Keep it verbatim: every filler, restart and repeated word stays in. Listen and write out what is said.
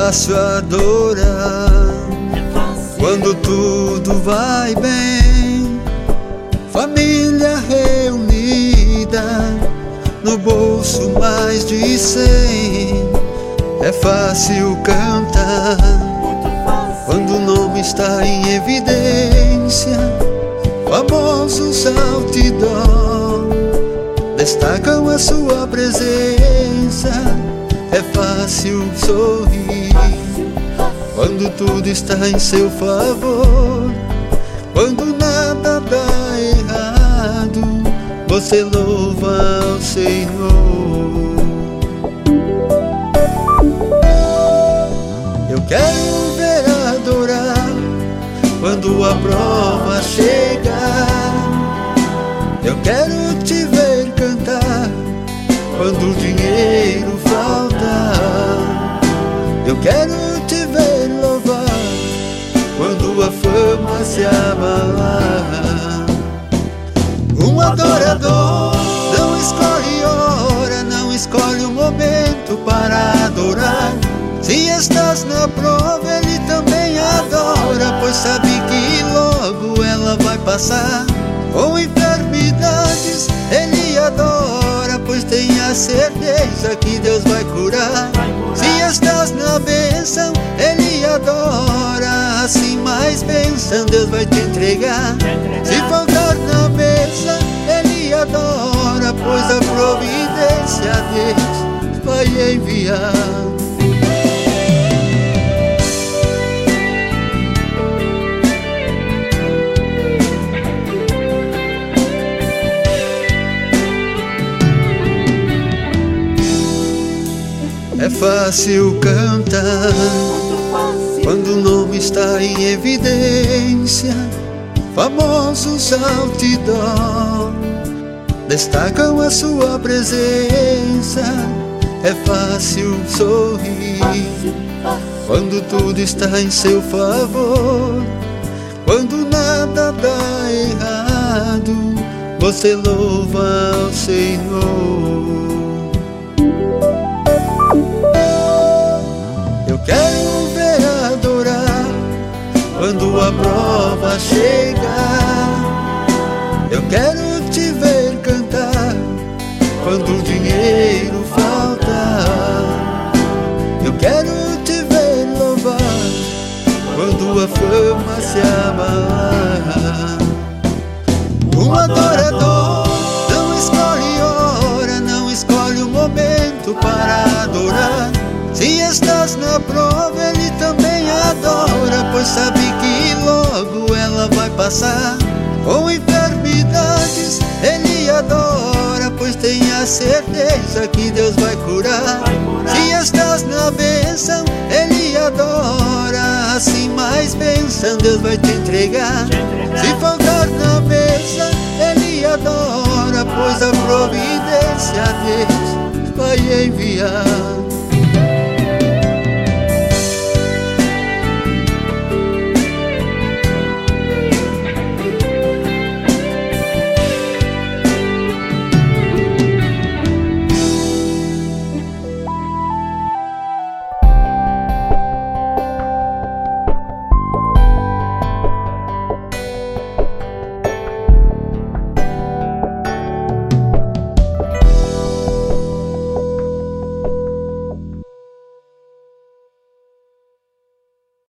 fácil adorar quando tudo vai bem. Família reunida, no bolso mais de cem. É fácil cantar quando o nome está em evidência. Famosos outdoor destacam a sua presença. É fácil sorrir quando tudo está em seu favor. Quando nada dá errado, você louva ao Senhor. Eu quero ver adorar quando a prova chegar. Eu quero te ver cantar quando o dinheiro faltar. Eu quero te ver louvar quando a fama se abalar. Um adorador não escolhe hora, não escolhe o momento para adorar. Se estás na prova, ele também adora, pois sabe que logo ela vai passar. Com enfermidades, ele adora, pois tem a certeza que Deus vai curar. Se estás na bênção, ele adora, assim mais bênção Deus vai te entregar. Se faltar na mesa, ele adora, pois a providência Deus vai enviar. É fácil cantar quando o nome está em evidência. Famosos outdoor destacam a sua presença. É fácil sorrir quando tudo está em seu favor. Quando nada dá errado, você louva ao Senhor. Eu quero ver adorar quando a prova chegar. Eu quero te ver cantar quando o dinheiro faltar. Eu quero te ver louvar quando a fama se abalar. Um adorador não escolhe hora, não escolhe o momento para adorar. Se estás na prova, ele também adora, pois sabe que logo ela vai passar. Com enfermidades, ele adora, pois tem a certeza que Deus vai curar. Se estás na bênção, ele adora, assim mais bênção Deus vai te entregar. Se faltar na mesa, ele adora, pois a providência Deus vai enviar.